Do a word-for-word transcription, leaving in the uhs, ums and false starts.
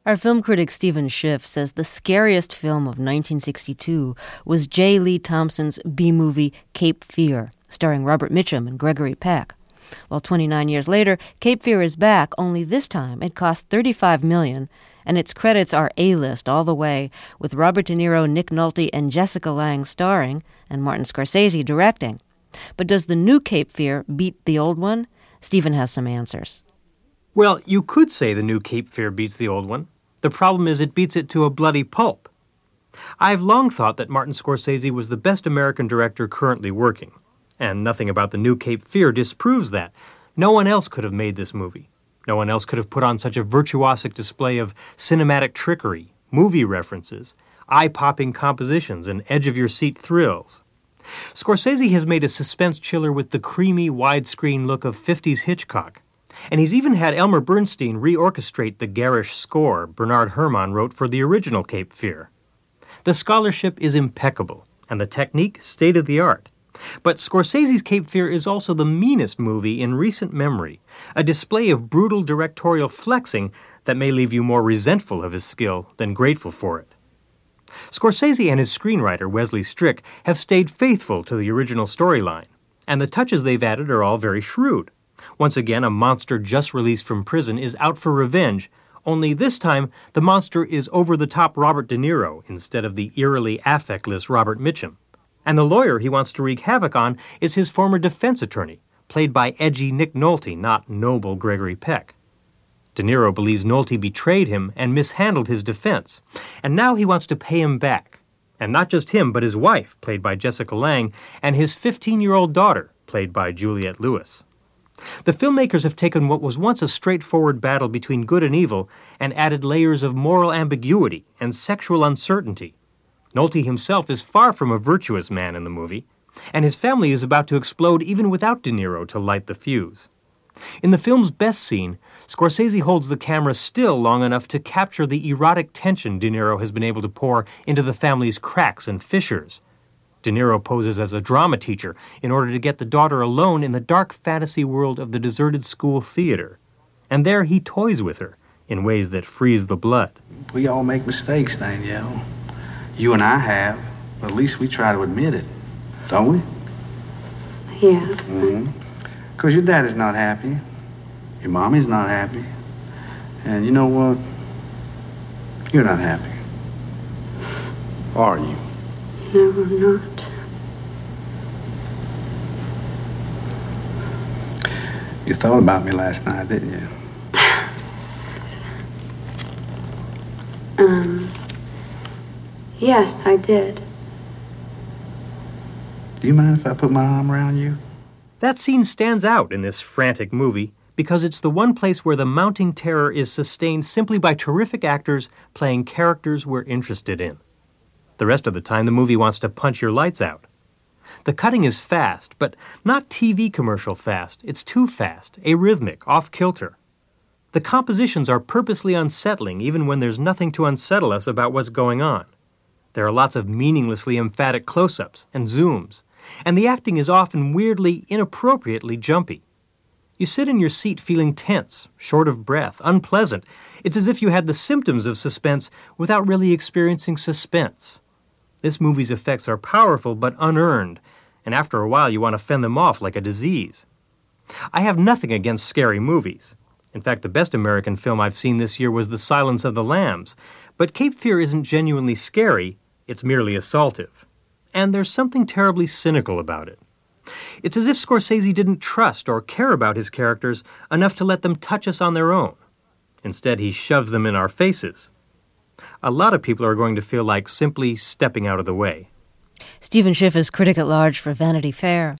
Our film critic Stephen Schiff says the scariest film of nineteen sixty-two was J. Lee Thompson's B-movie Cape Fear, starring Robert Mitchum and Gregory Peck. Well, twenty-nine years later, Cape Fear is back, only this time it cost thirty-five million dollars, and its credits are A-list all the way, with Robert De Niro, Nick Nolte, and Jessica Lange starring, and Martin Scorsese directing. But does the new Cape Fear beat the old one? Stephen has some answers. Well, you could say the new Cape Fear beats the old one. The problem is it beats it to a bloody pulp. I've long thought that Martin Scorsese was the best American director currently working, and nothing about the new Cape Fear disproves that. No one else could have made this movie. No one else could have put on such a virtuosic display of cinematic trickery, movie references, eye-popping compositions, and edge-of-your-seat thrills. Scorsese has made a suspense chiller with the creamy, widescreen look of fifties Hitchcock. And he's even had Elmer Bernstein reorchestrate the garish score Bernard Herrmann wrote for the original Cape Fear. The scholarship is impeccable, and the technique state-of-the-art. But Scorsese's Cape Fear is also the meanest movie in recent memory, a display of brutal directorial flexing that may leave you more resentful of his skill than grateful for it. Scorsese and his screenwriter, Wesley Strick, have stayed faithful to the original storyline, and the touches they've added are all very shrewd. Once again, a monster just released from prison is out for revenge, only this time the monster is over-the-top Robert De Niro instead of the eerily affectless Robert Mitchum. And the lawyer he wants to wreak havoc on is his former defense attorney, played by edgy Nick Nolte, not noble Gregory Peck. De Niro believes Nolte betrayed him and mishandled his defense, and now he wants to pay him back. And not just him, but his wife, played by Jessica Lange, and his fifteen-year-old daughter, played by Juliette Lewis. The filmmakers have taken what was once a straightforward battle between good and evil and added layers of moral ambiguity and sexual uncertainty. Nolte himself is far from a virtuous man in the movie, and his family is about to explode even without De Niro to light the fuse. In the film's best scene, Scorsese holds the camera still long enough to capture the erotic tension De Niro has been able to pour into the family's cracks and fissures. De Niro poses as a drama teacher in order to get the daughter alone in the dark fantasy world of the deserted school theater. And there he toys with her in ways that freeze the blood. We all make mistakes, Danielle. You and I have, but at least we try to admit it, don't we? Yeah. Mm-hmm. Because your daddy's not happy. Your mommy's not happy. And you know what? You're not happy. Are you? No, I'm not. You thought about me last night, didn't you? um... Yes, I did. Do you mind if I put my arm around you? That scene stands out in this frantic movie because it's the one place where the mounting terror is sustained simply by terrific actors playing characters we're interested in. The rest of the time, the movie wants to punch your lights out. The cutting is fast, but not T V commercial fast. It's too fast, arrhythmic, off-kilter. The compositions are purposely unsettling even when there's nothing to unsettle us about what's going on. There are lots of meaninglessly emphatic close-ups and zooms, and the acting is often weirdly, inappropriately jumpy. You sit in your seat feeling tense, short of breath, unpleasant. It's as if you had the symptoms of suspense without really experiencing suspense. This movie's effects are powerful but unearned, and after a while you want to fend them off like a disease. I have nothing against scary movies. In fact, the best American film I've seen this year was The Silence of the Lambs, but Cape Fear isn't genuinely scary. It's merely assaultive. And there's something terribly cynical about it. It's as if Scorsese didn't trust or care about his characters enough to let them touch us on their own. Instead, he shoves them in our faces. A lot of people are going to feel like simply stepping out of the way. Stephen Schiff is critic at large for Vanity Fair.